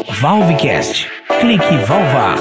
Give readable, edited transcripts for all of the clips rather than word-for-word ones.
Valvecast. Clique Valvar.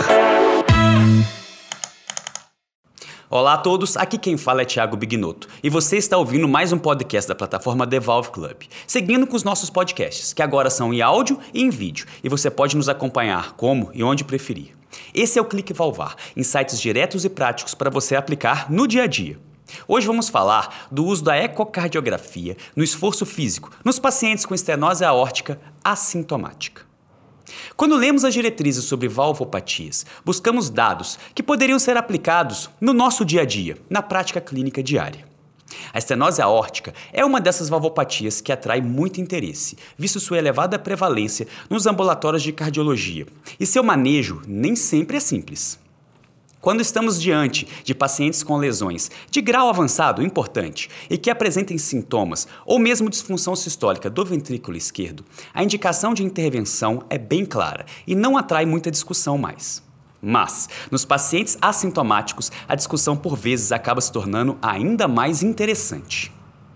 Olá a todos, aqui quem fala é Thiago Bignotto e você está ouvindo mais um podcast da plataforma The Valve Club. Seguindo com os nossos podcasts, que agora são em áudio e em vídeo, e você pode nos acompanhar como e onde preferir. Esse é o Clique Valvar, insights diretos e práticos para você aplicar no dia a dia. Hoje vamos falar do uso da ecocardiografia no esforço físico nos pacientes com estenose aórtica assintomática. Quando lemos as diretrizes sobre valvopatias, buscamos dados que poderiam ser aplicados no nosso dia a dia, na prática clínica diária. A estenose aórtica é uma dessas valvopatias que atrai muito interesse, visto sua elevada prevalência nos ambulatórios de cardiologia, e seu manejo nem sempre é simples. Quando estamos diante de pacientes com lesões de grau avançado importante e que apresentem sintomas ou mesmo disfunção sistólica do ventrículo esquerdo, a indicação de intervenção é bem clara e não atrai muita discussão mais. Mas, nos pacientes assintomáticos, a discussão por vezes acaba se tornando ainda mais interessante.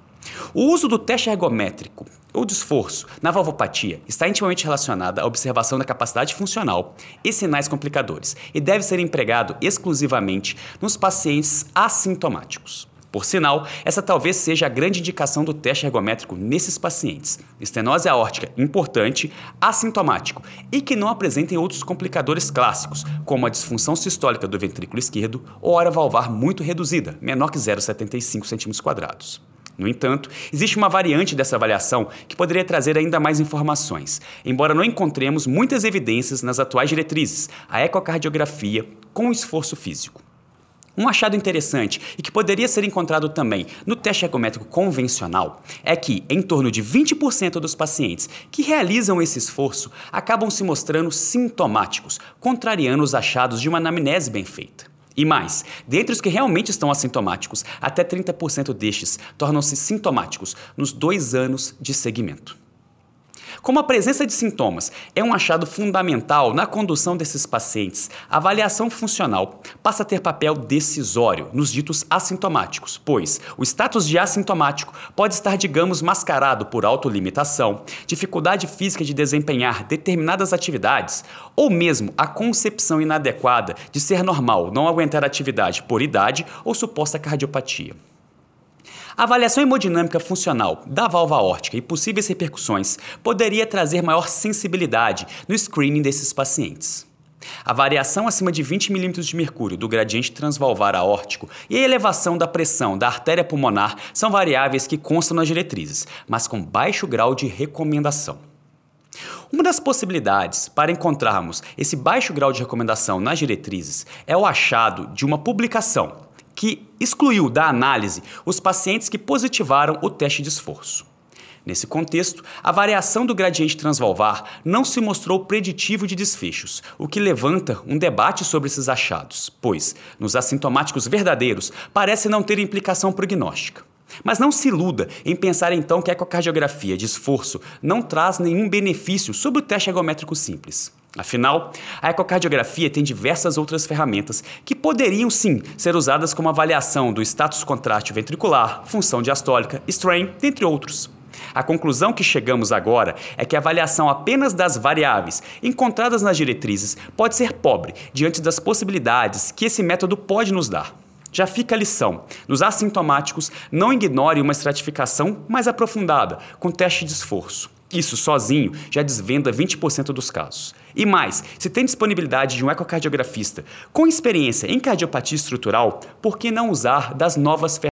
O uso do teste ergométrico ou de esforço na valvopatia está intimamente relacionado à observação da capacidade funcional e sinais complicadores e deve ser empregado exclusivamente nos pacientes assintomáticos. Por sinal, essa talvez seja a grande indicação do teste ergométrico nesses pacientes. Estenose aórtica importante, assintomático e que não apresentem outros complicadores clássicos, como a disfunção sistólica do ventrículo esquerdo ou hora valvar muito reduzida, menor que 0,75 cm². No entanto, existe uma variante dessa avaliação que poderia trazer ainda mais informações, embora não encontremos muitas evidências nas atuais diretrizes, a ecocardiografia com esforço físico. Um achado interessante e que poderia ser encontrado também no teste ergométrico convencional é que, em torno de 20% dos pacientes que realizam esse esforço acabam se mostrando sintomáticos, contrariando os achados de uma anamnese bem feita. E mais, dentre os que realmente estão assintomáticos, até 30% destes tornam-se sintomáticos nos 2 anos de seguimento. Como a presença de sintomas é um achado fundamental na condução desses pacientes, a avaliação funcional passa a ter papel decisório nos ditos assintomáticos, pois o status de assintomático pode estar, digamos, mascarado por autolimitação, dificuldade física de desempenhar determinadas atividades, ou mesmo a concepção inadequada de ser normal não aguentar atividade por idade ou suposta cardiopatia. A avaliação hemodinâmica funcional da válvula aórtica e possíveis repercussões poderia trazer maior sensibilidade no screening desses pacientes. A variação acima de 20 mm de mercúrio do gradiente transvalvar aórtico e a elevação da pressão da artéria pulmonar são variáveis que constam nas diretrizes, mas com baixo grau de recomendação. Uma das possibilidades para encontrarmos esse baixo grau de recomendação nas diretrizes é o achado de uma publicação que excluiu da análise os pacientes que positivaram o teste de esforço. Nesse contexto, a variação do gradiente transvalvar não se mostrou preditivo de desfechos, o que levanta um debate sobre esses achados, pois, nos assintomáticos verdadeiros, parece não ter implicação prognóstica. Mas não se iluda em pensar então que a ecocardiografia de esforço não traz nenhum benefício sobre o teste ergométrico simples. Afinal, a ecocardiografia tem diversas outras ferramentas que poderiam sim ser usadas como avaliação do status contrátil ventricular, função diastólica, strain, dentre outros. A conclusão que chegamos agora é que a avaliação apenas das variáveis encontradas nas diretrizes pode ser pobre diante das possibilidades que esse método pode nos dar. Já fica a lição: nos assintomáticos, não ignore uma estratificação mais aprofundada com teste de esforço. Isso sozinho já desvenda 20% dos casos. E mais, se tem disponibilidade de um ecocardiografista com experiência em cardiopatia estrutural, por que não usar das novas ferramentas